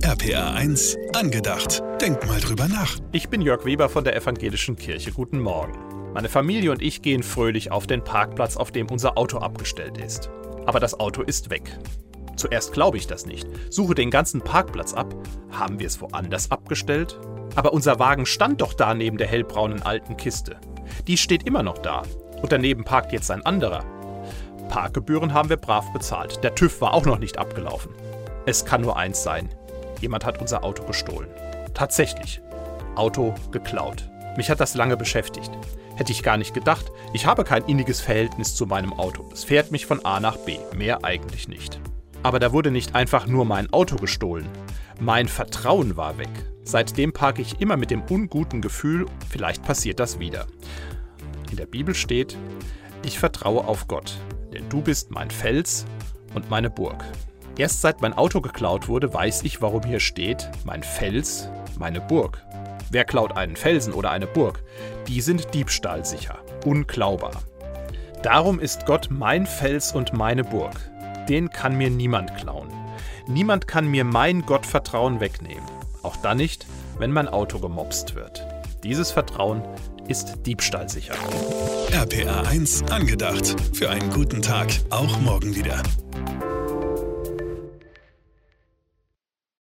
RPR 1 angedacht. Denk mal drüber nach. Ich bin Jörg Weber von der Evangelischen Kirche. Guten Morgen. Meine Familie und ich gehen fröhlich auf den Parkplatz, auf dem unser Auto abgestellt ist. Aber das Auto ist weg. Zuerst glaube ich das nicht. Suche den ganzen Parkplatz ab. Haben wir es woanders abgestellt? Aber unser Wagen stand doch da neben der hellbraunen alten Kiste. Die steht immer noch da. Und daneben parkt jetzt ein anderer. Parkgebühren haben wir brav bezahlt. Der TÜV war auch noch nicht abgelaufen. Es kann nur eins sein. Jemand hat unser Auto gestohlen. Tatsächlich. Auto geklaut. Mich hat das lange beschäftigt. Hätte ich gar nicht gedacht. Ich habe kein inniges Verhältnis zu meinem Auto. Es fährt mich von A nach B. Mehr eigentlich nicht. Aber da wurde nicht einfach nur mein Auto gestohlen. Mein Vertrauen war weg. Seitdem parke ich immer mit dem unguten Gefühl, vielleicht passiert das wieder. In der Bibel steht: Ich vertraue auf Gott, denn du bist mein Fels und meine Burg. Erst seit mein Auto geklaut wurde, weiß ich, warum hier steht: mein Fels, meine Burg. Wer klaut einen Felsen oder eine Burg? Die sind diebstahlsicher, unklaubar. Darum ist Gott mein Fels und meine Burg. Den kann mir niemand klauen. Niemand kann mir mein Gottvertrauen wegnehmen. Auch dann nicht, wenn mein Auto gemopst wird. Dieses Vertrauen ist diebstahlsicher. RPR 1 angedacht. Für einen guten Tag. Auch morgen wieder.